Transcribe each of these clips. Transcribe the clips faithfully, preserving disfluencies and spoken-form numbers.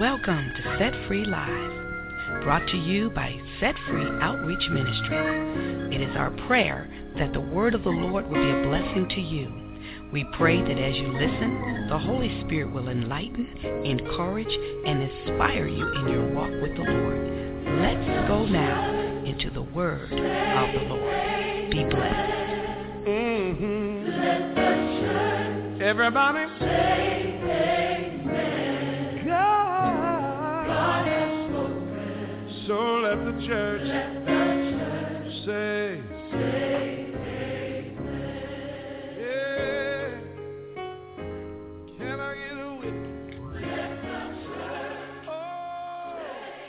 Welcome to Set Free Live, brought to you by Set Free Outreach Ministries. It is our prayer that the word of the Lord will be a blessing to you. We pray that as you listen, the Holy Spirit will enlighten, encourage, and inspire you in your walk with the Lord. Let's go now into the word of the Lord. Be blessed. Mm-hmm. Let the church everybody say amen. God, God has spoken. So let the church, let the church say, say amen. Yeah. Can I get a witness? Let the church oh. say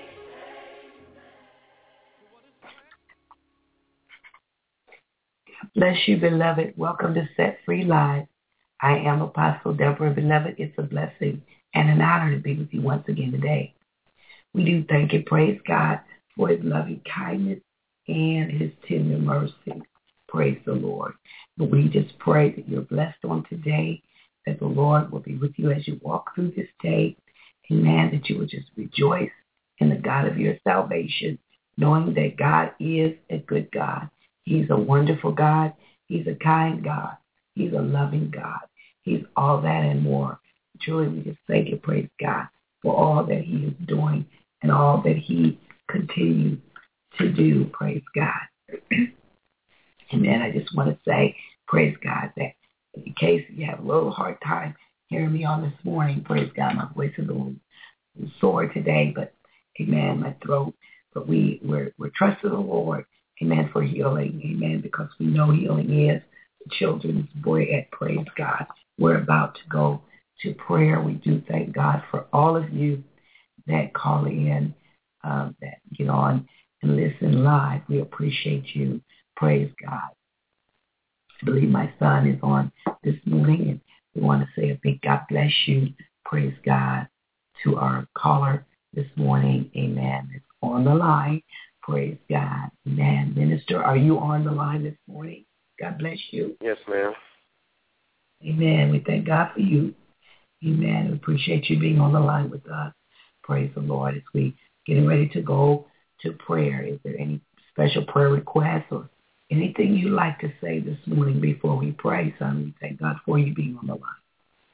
amen. Bless you, beloved. Welcome to Set Free Live. I am Apostle Deborah. Beloved, it's a blessing and an honor to be with you once again today. We do thank and praise God for his loving kindness and his tender mercy. Praise the Lord. But we just pray that you're blessed on today, that the Lord will be with you as you walk through this day. Amen. That you will just rejoice in the God of your salvation, knowing that God is a good God. He's a wonderful God. He's a kind God. He's a loving God. He's all that and more. Truly, we just thank and praise God for all that he is doing and all that he continues to do. Praise God. Amen. I just want to say, praise God, that in case you have a little hard time hearing me on this morning, praise God, my voice is a little sore today, but amen, my throat. But we, we're, we're trusting the Lord, amen, for healing, amen, because we know healing is the children's bread. Praise God. We're about to go to prayer. We do thank God for all of you that call in, um, that get on and listen live. We appreciate you. Praise God. I believe my son is on this morning, and we want to say a big God bless you. Praise God to our caller this morning. Amen. It's on the line. Praise God. Amen. Minister, are you on the line this morning? God bless you. Yes, ma'am. Amen. We thank God for you. Amen. We appreciate you being on the line with us. Praise the Lord. As we getting ready to go to prayer, is there any special prayer requests or anything you'd like to say this morning before we pray, son? We thank God for you being on the line.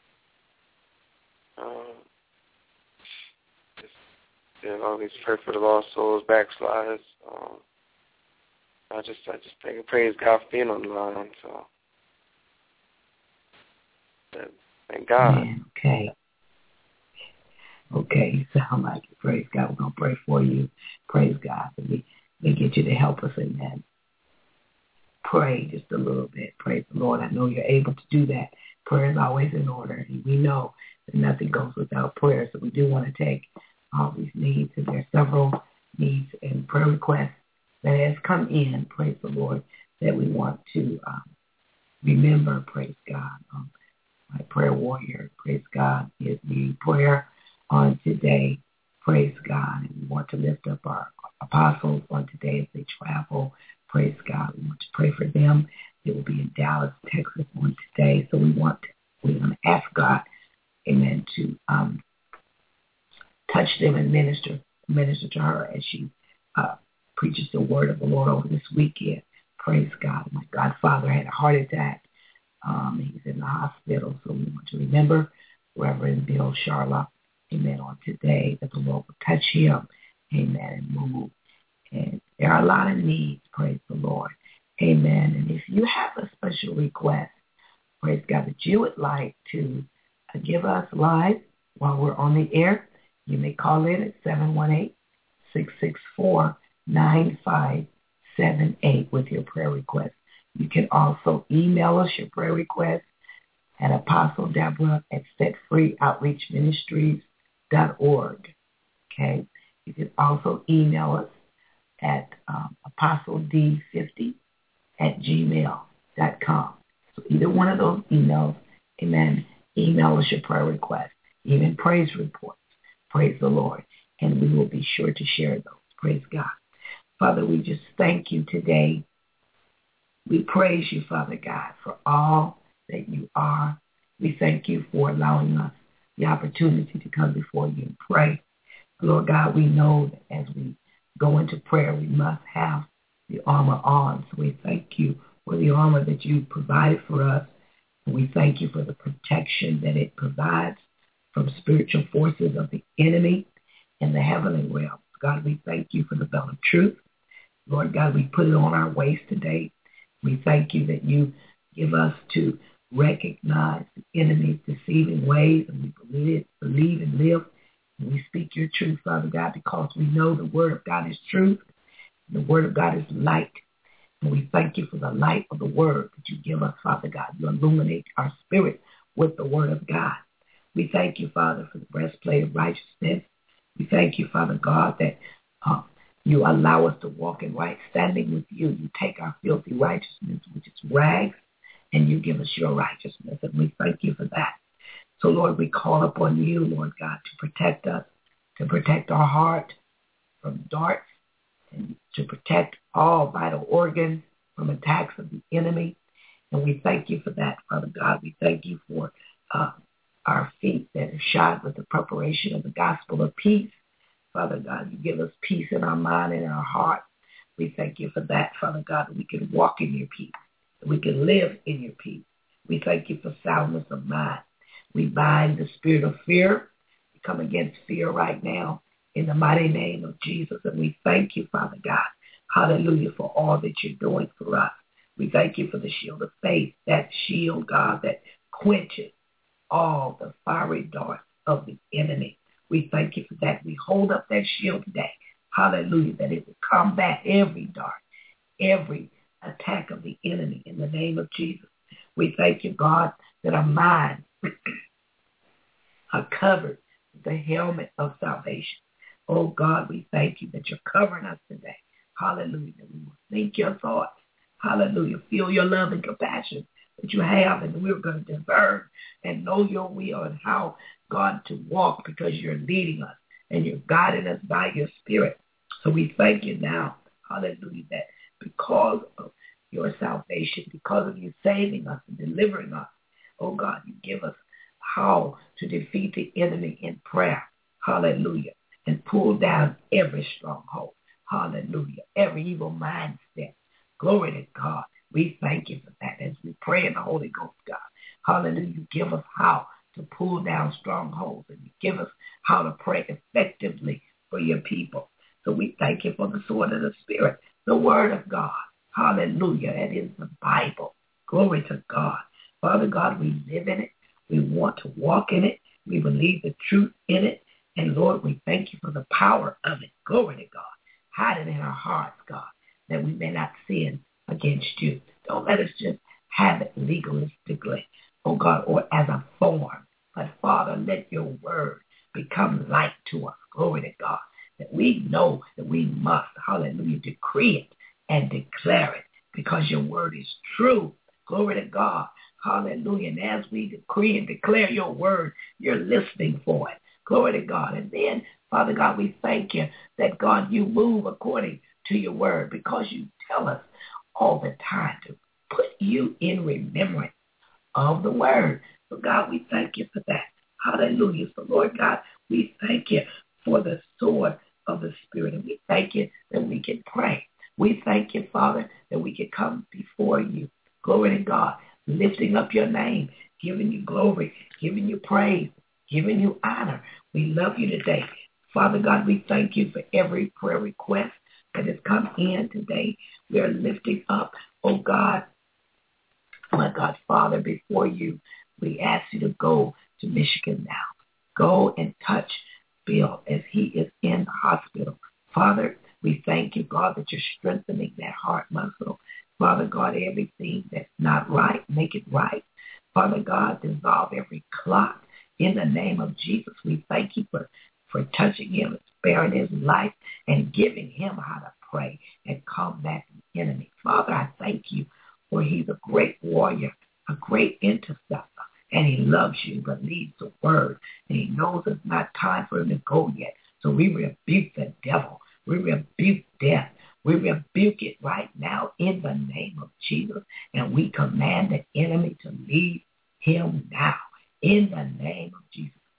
Um, just, you know, always pray for the lost souls, backsliders. Um, I just, I just thank and praise God for being on the line. So, thank God. Amen. Okay. Okay, you sound like it. Praise God. We're going to pray for you. Praise God. We, we get you to help us. Amen. Pray just a little bit. Praise the Lord. I know you're able to do that. Prayer is always in order. And we know that nothing goes without prayer. So we do want to take all these needs. And there are several needs and prayer requests that has come in. Praise the Lord. That we want to um, remember. Praise God. Um, my prayer warrior, praise God, is needing prayer on today. Praise God. And we want to lift up our apostles on today as they travel. Praise God. We want to pray for them. They will be in Dallas, Texas on today. So we want to, we want to ask God, amen, to um, touch them and minister, minister to her as she uh, preaches the word of the Lord over this weekend. Praise God. My godfather had a heart attack. Um, he's in the hospital. So we want to remember Reverend Bill Charlotte, amen, on today, that the Lord will touch him, amen, and move. And there are a lot of needs, praise the Lord, amen. And if you have a special request, praise God, that you would like to uh, give us live while we're on the air, you may call in at seven one eight, six six four, nine five seven eight with your prayer request. You can also email us your prayer request at Apostle Deborah at set free outreach ministries dot org. Okay. You can also email us at um, apostle d fifty at gmail dot com. So either one of those emails, amen, email us your prayer request, even praise reports. Praise the Lord. And we will be sure to share those. Praise God. Father, we just thank you today. We praise you, Father God, for all that you are. We thank you for allowing us the opportunity to come before you and pray. Lord God, we know that as we go into prayer, we must have the armor on. So we thank you for the armor that you provided for us. And we thank you for the protection that it provides from spiritual forces of the enemy in the heavenly realm. God, we thank you for the belt of truth. Lord God, we put it on our waist today. We thank you that you give us to recognize the enemy's deceiving ways, and we believe, believe and live. And we speak your truth, Father God, because we know the word of God is truth. The word of God is light. And we thank you for the light of the word that you give us, Father God. You illuminate our spirit with the word of God. We thank you, Father, for the breastplate of righteousness. We thank you, Father God, that uh, you allow us to walk in right standing with you. You take our filthy righteousness, which is rags, and you give us your righteousness. And we thank you for that. So, Lord, we call upon you, Lord God, to protect us, to protect our heart from darts, and to protect all vital organs from attacks of the enemy. And we thank you for that, Father God. We thank you for uh, our feet that are shod with the preparation of the gospel of peace. Father God, you give us peace in our mind and our heart. We thank you for that, Father God, that we can walk in your peace, that we can live in your peace. We thank you for soundness of mind. We bind the spirit of fear. We come against fear right now in the mighty name of Jesus. And we thank you, Father God, hallelujah, for all that you're doing for us. We thank you for the shield of faith, that shield, God, that quenches all the fiery darts of the enemy. We thank you for that. We hold up that shield today, hallelujah, that it will combat every dart, every attack of the enemy in the name of Jesus. We thank you, God, that our minds are covered with the helmet of salvation. Oh, God, we thank you that you're covering us today. Hallelujah. That we will think your thoughts. Hallelujah. Feel your love and compassion that you have, and we're going to discern and know your will and how, God, to walk, because you're leading us and you're guiding us by your spirit. So we thank you now, hallelujah, that because of your salvation, because of you saving us and delivering us, oh God, you give us how to defeat the enemy in prayer, hallelujah, and pull down every stronghold, hallelujah, every evil mindset. Glory to God. We thank you for that as we pray in the Holy Ghost, God. Hallelujah. You give us how to pull down strongholds, and you give us how to pray effectively for your people. So we thank you for the sword of the Spirit, the word of God. Hallelujah. That is the Bible. Glory to God. Father God, we live in it. We want to walk in it. We believe the truth in it. And Lord, we thank you for the power of it. Glory to God. Hide it in our hearts, God, that we may not sin against you. Don't let us just have it legalistically, oh God, or as a form. But Father, let your word become light to us. Glory to God. That we know that we must, hallelujah, decree it and declare it, because your word is true. Glory to God. Hallelujah. And as we decree and declare your word, you're listening for it. Glory to God. And then, Father God, we thank you that, God, you move according to your word, because you tell us all the time to put you in remembrance of the word. So, God, we thank you for that. Hallelujah. So, Lord God, we thank you for the sword of the Spirit. And we thank you that we can pray. We thank you, Father, that we can come before you. Glory to God. Lifting up your name, giving you glory, giving you praise, giving you honor. We love you today. Father God, we thank you for every prayer request that has come in today. We are lifting up, oh God, my God, Father, before you. We ask you to go to Michigan now. Go and touch Bill as he is in the hospital. Father, we thank you, God, that you're strengthening that heart muscle. Father God, everything that's not right, make it right. Father God, dissolve every clot in the name of Jesus. We thank you for, for touching him and sparing his life and giving him how to pray and combat the enemy. Father, I thank you for he's a great warrior, a great intercessor, and he loves you, believes the word, and he knows it's not time for him to go yet. So we rebuke the devil. We rebuke death. We rebuke it right now in the name of Jesus, and we command the enemy to leave him now in the name of Jesus.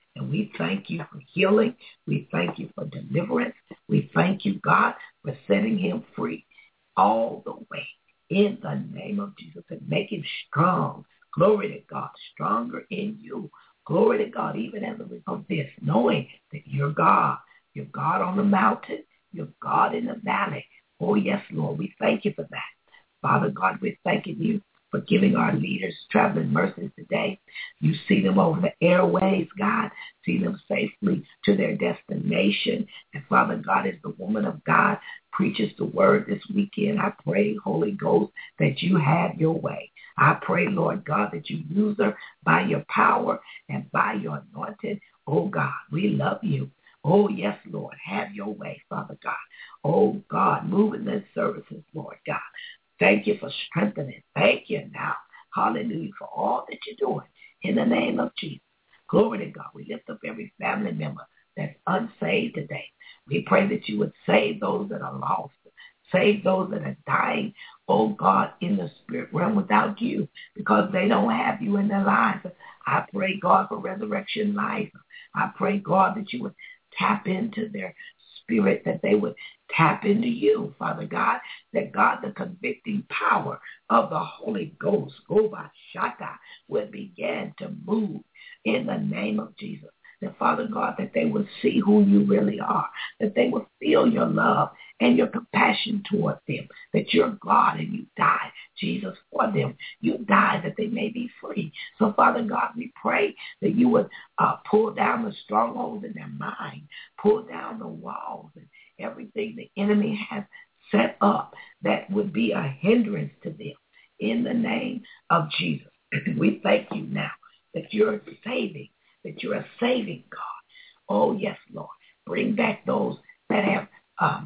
And we thank you for healing. We thank you for deliverance. We thank you, God, for setting him free all the way in the name of Jesus and make him strong. Glory to God, stronger in you. Glory to God, even as a result of this, knowing that you're God. You're God on the mountain. You're God in the valley. Oh, yes, Lord, we thank you for that. Father God, we're thanking you for giving our leaders traveling mercies today. You see them over the airways, God. See them safely to their destination. And Father God, as the woman of God preaches the word this weekend, I pray, Holy Ghost, that you have your way. I pray, Lord God, that you use her by your power and by your anointing. Oh, God, we love you. Oh, yes, Lord, have your way, Father God. Oh, God, move in this services, Lord God. Thank you for strengthening. Thank you now. Hallelujah for all that you're doing in the name of Jesus. Glory to God. We lift up every family member that's unsaved today. We pray that you would save those that are lost. Save those that are dying, oh God, in the spirit realm without you because they don't have you in their lives. I pray, God, for resurrection life. I pray, God, that you would tap into their spirit, that they would tap into you, Father God, that God, the convicting power of the Holy Ghost, go by Shaka, would begin to move in the name of Jesus. That, Father God, that they would see who you really are, that they would feel your love and your compassion toward them, that you're God and you died, Jesus, for them. You died that they may be free. So, Father God, we pray that you would uh, pull down the strongholds in their mind, pull down the walls and everything the enemy has set up that would be a hindrance to them. In the name of Jesus, we thank you now that you're saving, that you're a saving God. Oh, yes, Lord. Bring back those that have um,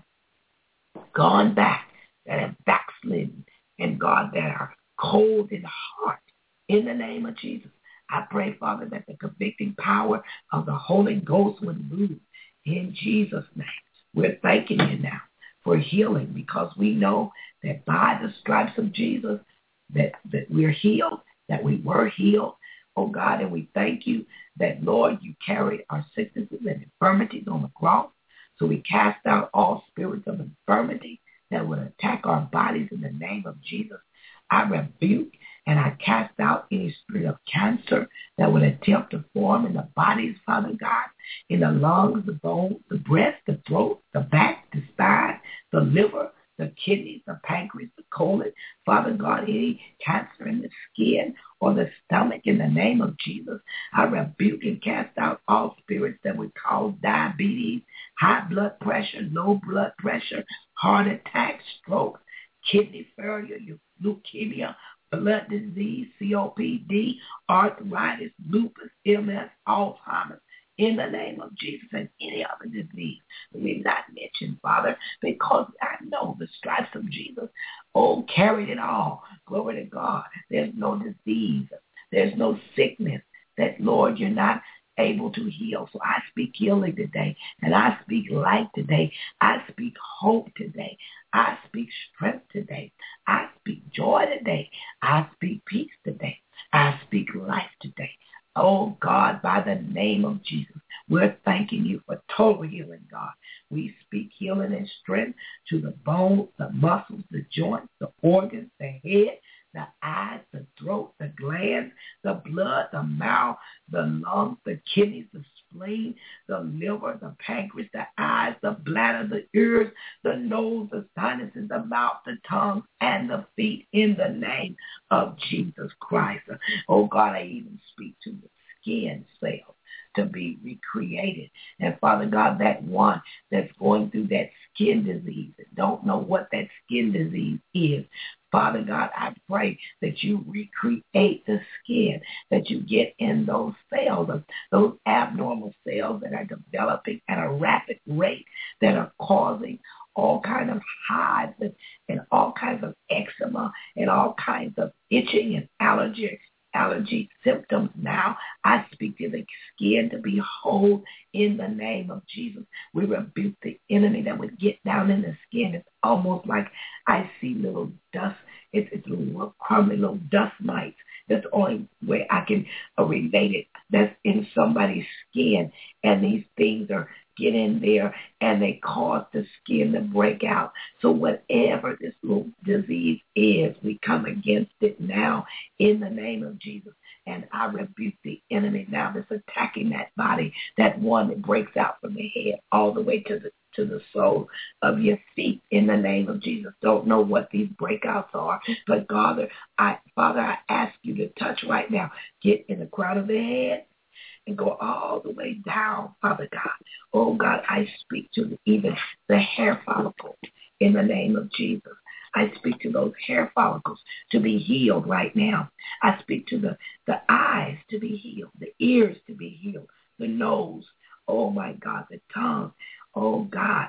gone back, that have backslidden, and God, that are cold in heart. In the name of Jesus, I pray, Father, that the convicting power of the Holy Ghost would move in Jesus' name. We're thanking you now for healing because we know that by the stripes of Jesus that, that we're healed, that we were healed, oh God, and we thank you that, Lord, you carried our sicknesses and infirmities on the cross. So we cast out all spirits of infirmity that would attack our bodies in the name of Jesus. I rebuke and I cast out any spirit of cancer that would attempt to form in the bodies, Father God, in the lungs, the bones, the breast, the throat, the back, the spine, the liver, the kidneys, the pancreas, the colon. Father God, any cancer in the skin or the stomach, in the name of Jesus, I rebuke and cast out all spirits that would cause diabetes, high blood pressure, low blood pressure, heart attacks, strokes, kidney failure, leukemia, blood disease, C O P D, arthritis, lupus, M S, Alzheimer's, in the name of Jesus, and any other disease that we've not mentioned, Father, because I know the stripes of Jesus, oh, carried it all. Glory to God. There's no disease. There's no sickness that, Lord, you're not able to heal. So I speak healing today, and I speak life today. I speak hope today. I speak strength today. I speak joy today. I speak peace today. I speak life today. Oh, God, by the name of Jesus, we're thanking you for total healing, God. We speak healing and strength to the bones, the muscles, the joints, the organs, the head, the eyes, the throat, the glands, the blood, the mouth, the lungs, the kidneys, the spleen, the liver, the pancreas, the eyes, the bladder, the ears, the nose, the sinuses, the mouth, the tongue, and the feet, in the name of Jesus Christ. Oh, God, I even speak to the skin cells to be recreated. And, Father God, that one that's going through that skin disease and don't know what that skin disease is, Father God, I pray that you recreate the skin, that you get in those cells, those abnormal cells that are developing at a rapid rate, that are causing all kinds of hives and, and all kinds of eczema and all kinds of itching and allergy allergy symptoms now. I speak to the skin to be whole in the name of Jesus. We rebuke the enemy that would get down in the skin. It's almost like I see little dust. It's, it's little crumbly little dust mites that's only where I can uh, relate it. That's in somebody's skin, and these things are get in there, and they cause the skin to break out. So whatever this little disease is, we come against it now in the name of Jesus. And I rebuke the enemy now that's attacking that body, that one that breaks out from the head all the way to the to the sole of your feet in the name of Jesus. Don't know what these breakouts are, but Father, I, Father, I ask you to touch right now. Get in the crown of the head and go all the way down, Father God. Oh, God, I speak to even the hair follicles in the name of Jesus. I speak to those hair follicles to be healed right now. I speak to the, the eyes to be healed, the ears to be healed, the nose, oh, my God, the tongue, oh, God,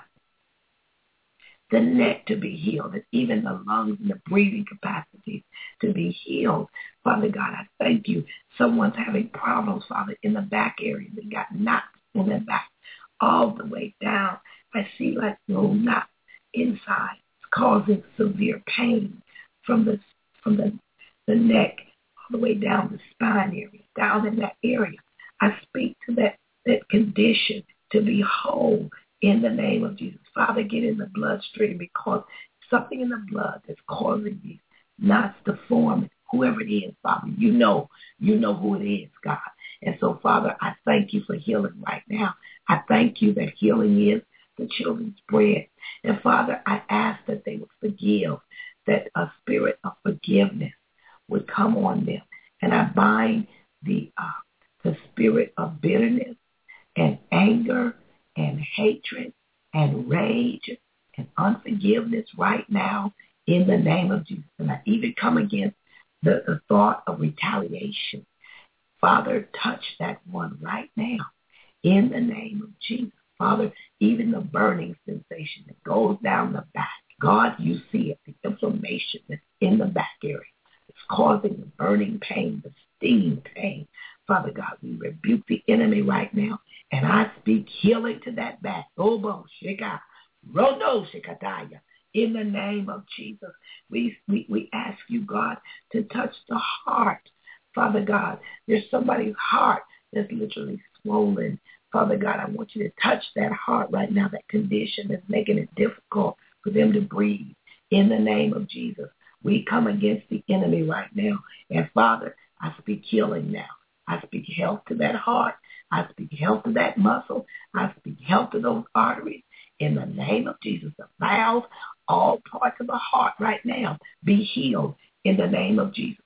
the neck to be healed, and even the lungs and the breathing capacities to be healed. Father God, I thank you. Someone's having problems, Father, in the back area. They got knots in the back all the way down. I see like little knots inside. It's causing severe pain from the from the, the neck all the way down the spine area, down in that area. I speak to that, that condition to be whole in the name of Jesus. Father, get in the bloodstream, because something in the blood that's causing these knots to form, whoever it is, Father, you know, you know who it is, God. And so, Father, I thank you for healing right now. I thank you that healing is the children's bread. And Father, I ask that they would forgive, that a spirit of forgiveness would come on them. And I bind the uh, the spirit of bitterness and anger and hatred and rage and unforgiveness right now in the name of Jesus. And I even come against the, the thought of retaliation. Father, touch that one right now in the name of Jesus. Father, even the burning sensation that goes down the back. God, you see it, the inflammation that's in the back area. It's causing the burning pain, the stinging pain. Father God, we rebuke the enemy right now, and I speak healing to that back. Obo shika, rono shikataya. In the name of Jesus, we, we, we ask you, God, to touch the heart. Father God, there's somebody's heart that's literally swollen. Father God, I want you to touch that heart right now, that condition that's making it difficult for them to breathe. In the name of Jesus, we come against the enemy right now. And Father, I speak healing now. I speak health to that heart. I speak health to that muscle. I speak health to those arteries. In the name of Jesus, the valves, all parts of the heart right now, be healed in the name of Jesus.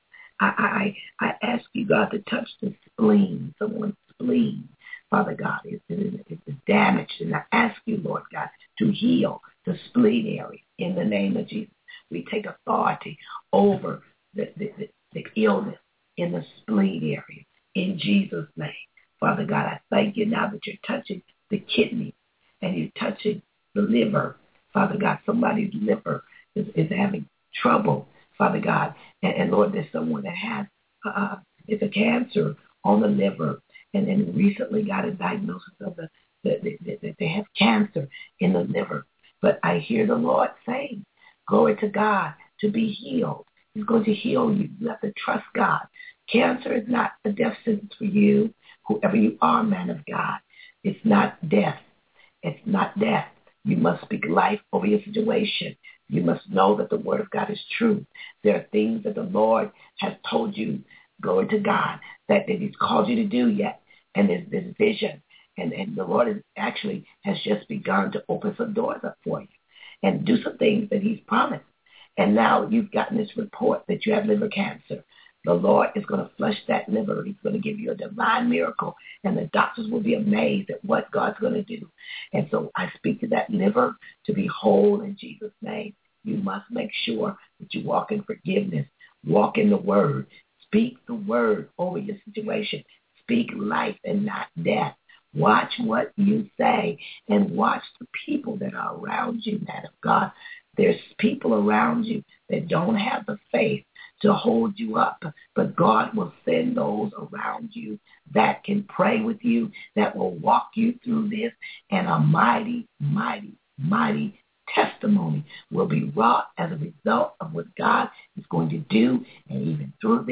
I, I, I ask you, God, to touch the spleen, someone's spleen. Father God, is is damaged. And I ask you, Lord God, to heal the spleen area in the name of Jesus. We take authority over the, the, the, the illness in the spleen area in Jesus' name. Father God, I thank you now that you're touching the kidney and you're touching the liver. Father God, somebody's liver is, is having trouble, Father God. And, and Lord, there's someone that has uh, it's a cancer on the liver, and then recently got a diagnosis of the that the, the, the, they have cancer in the liver. But I hear the Lord saying, glory to God, to be healed. He's going to heal you. You have to trust God. Cancer is not a death sentence for you, whoever you are, man of God. It's not death. It's not death. You must speak life over your situation. You must know that the word of God is true. There are things that the Lord has told you, glory to God, that, that he's called you to do yet. And there's this vision. And, and the Lord is actually has just begun to open some doors up for you and do some things that he's promised. And now you've gotten this report that you have liver cancer. The Lord is going to flush that liver. He's going to give you a divine miracle. And the doctors will be amazed at what God's going to do. And so I speak to that liver to be whole in Jesus' name. You must make sure that you walk in forgiveness. Walk in the word. Speak the word over your situation. Speak life and not death. Watch what you say and watch the people that are around you, man of God. There's people around you that don't have the faith to hold you up, but God will send those around you that can pray with you, that will walk you through this, and a mighty, mighty, mighty testimony will be wrought as a result of what God is going to do. And even through this,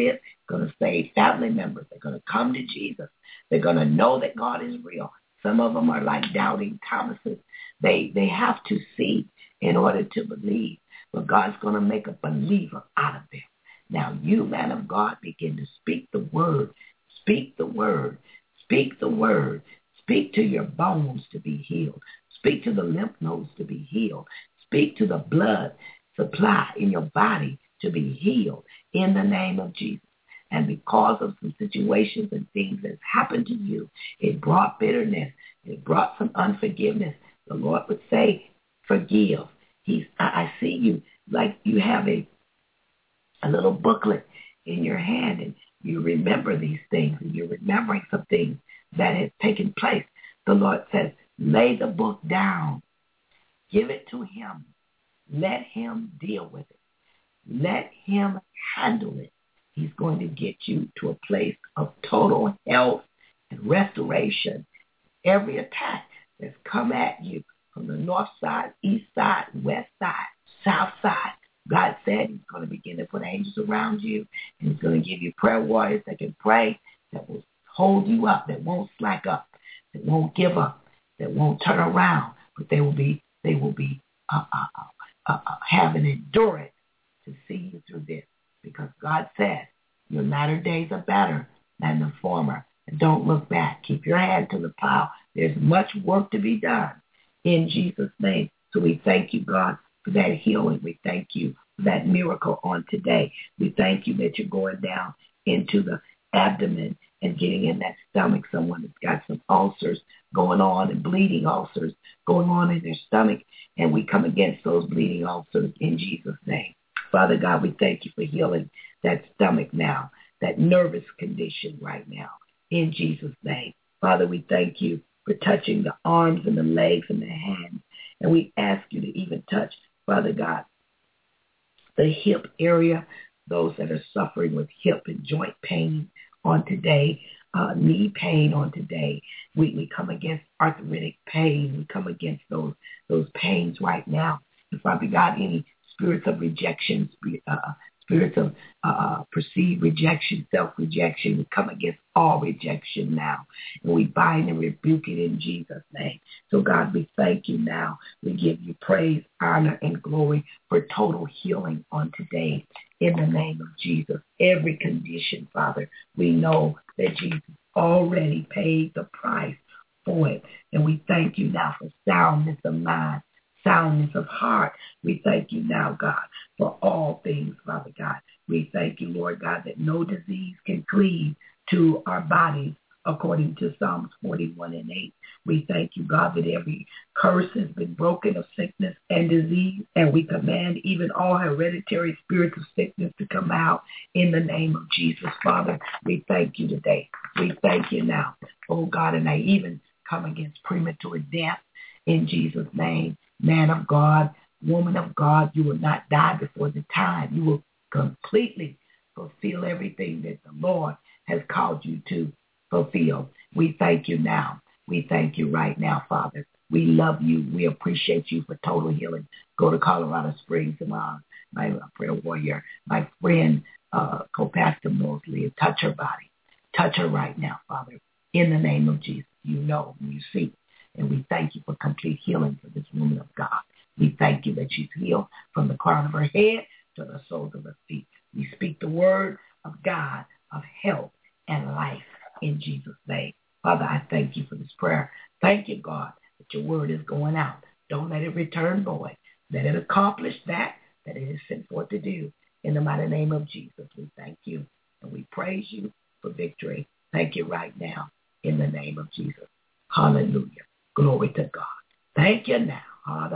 going to save family members. They're going to come to Jesus. They're going to know that God is real. Some of them are like doubting Thomases. They, they have to see in order to believe. But God's going to make a believer out of them. Now, you, man of God, begin to speak the word. Speak the word. Speak the word. Speak to your bones to be healed. Speak to the lymph nodes to be healed. Speak to the blood supply in your body to be healed in the name of Jesus. And because of some situations and things that happened to you, it brought bitterness. It brought some unforgiveness. The Lord would say, forgive. He's, I, I see you like you have a, a little booklet in your hand, and you remember these things, and you're remembering some things that have taken place. The Lord says, lay the book down. Give it to him. Let him deal with it. Let him handle it. He's going to get you to a place of total health and restoration. Every attack that's come at you from the north side, east side, west side, south side, God said he's going to begin to put angels around you, and he's going to give you prayer warriors that can pray, that will hold you up, that won't slack up, that won't give up, that won't turn around, but they will be, they will be uh, uh, uh, uh, have an endurance to see you through this, because God said your latter days are better than the former. And don't look back. Keep your hand to the plow. There's much work to be done in Jesus' name. So we thank you, God, for that healing. We thank you for that miracle on today. We thank you that you're going down into the abdomen and getting in that stomach. Someone that's got some ulcers going on and bleeding ulcers going on in their stomach. And we come against those bleeding ulcers in Jesus' name. Father God, we thank you for healing that stomach now, that nervous condition right now, in Jesus' name. Father, we thank you for touching the arms and the legs and the hands. And we ask you to even touch, Father God, the hip area, those that are suffering with hip and joint pain on today, uh, knee pain on today. We, we come against arthritic pain. We come against those, those pains right now. And Father God, any spirits of rejection, uh, spirits of uh, perceived rejection, self-rejection, we come against all rejection now. And we bind and rebuke it in Jesus' name. So God, we thank you now. We give you praise, honor, and glory for total healing on today in the name of Jesus. Every condition, Father, we know that Jesus already paid the price for it. And we thank you now for soundness of mind, soundness of heart. We thank you now, God, for all things, Father God. We thank you, Lord God, that no disease can cleave to our bodies according to Psalms forty-one and eight. We thank you, God, that every curse has been broken of sickness and disease, and we command even all hereditary spirits of sickness to come out in the name of Jesus, Father. We thank you today. We thank you now, oh God, and I even come against premature death in Jesus' name. Man of God, woman of God, you will not die before the time. You will completely fulfill everything that the Lord has called you to fulfill. We thank you now. We thank you right now, Father. We love you. We appreciate you for total healing. Go to Colorado Springs tomorrow. My prayer warrior, my friend, uh, co-pastor Mosley, touch her body. Touch her right now, Father, in the name of Jesus. You know, you see. And we thank you for complete healing for this woman of God. We thank you that she's healed from the crown of her head to the soles of her feet. We speak the word of God of health and life in Jesus' name. Father, I thank you for this prayer. Thank you, God, that your word is going out. Don't let it return void. Let it accomplish that that it is sent forth to do. In the mighty name of Jesus, we thank you and we praise you for victory. Thank you right now in the name of Jesus. Hallelujah. Glory to God. Thank you now.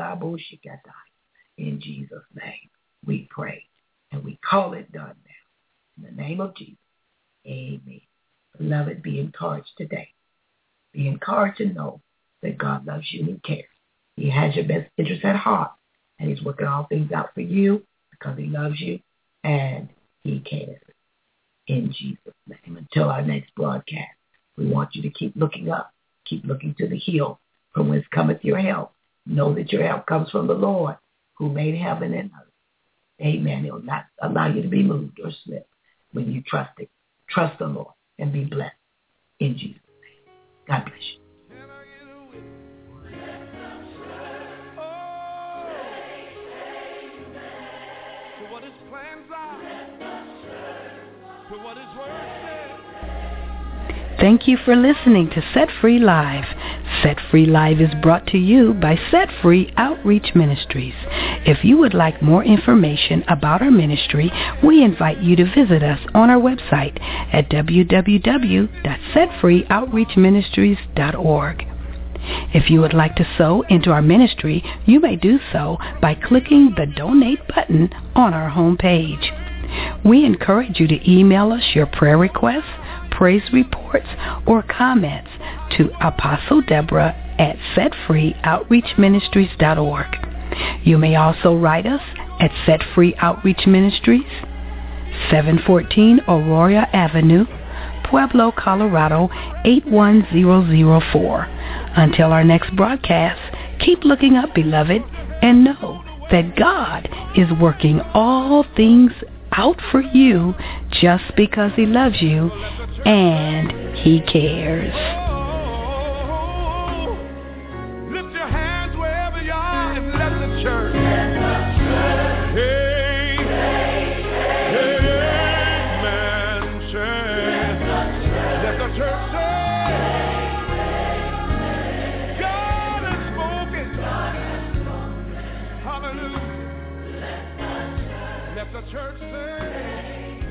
In Jesus' name, we pray and we call it done now. In the name of Jesus, amen. Beloved, be encouraged today. Be encouraged to know that God loves you and he cares. He has your best interest at heart, and he's working all things out for you because he loves you and he cares. In Jesus' name. Until our next broadcast, we want you to keep looking up. Keep looking to the hill from whence cometh your help. Know that your help comes from the Lord who made heaven and earth. Amen. He will not allow you to be moved or slip when you trust it Trust the Lord and be blessed in Jesus' name. God bless you. What his plans are, to what his word says. Thank you for listening to Set Free Live. Set Free Live is brought to you by Set Free Outreach Ministries. If you would like more information about our ministry, we invite you to visit us on our website at w w w dot set free outreach ministries dot org. If you would like to sow into our ministry, you may do so by clicking the donate button on our homepage. We encourage you to email us your prayer requests, praise reports, or comments to Apostle Deborah at set free outreach ministries dot org. You may also write us at Set Free Outreach Ministries, seven fourteen Aurora Avenue, Pueblo, Colorado eight one zero zero four. Until our next broadcast, keep looking up, beloved, and know that God is working all things out for you just because he loves you and he cares. Oh, lift your hands wherever you are and let the church. Let the church. Hey, hey, amen. Let the church. Let the church say. Hallelujah. Let the church say.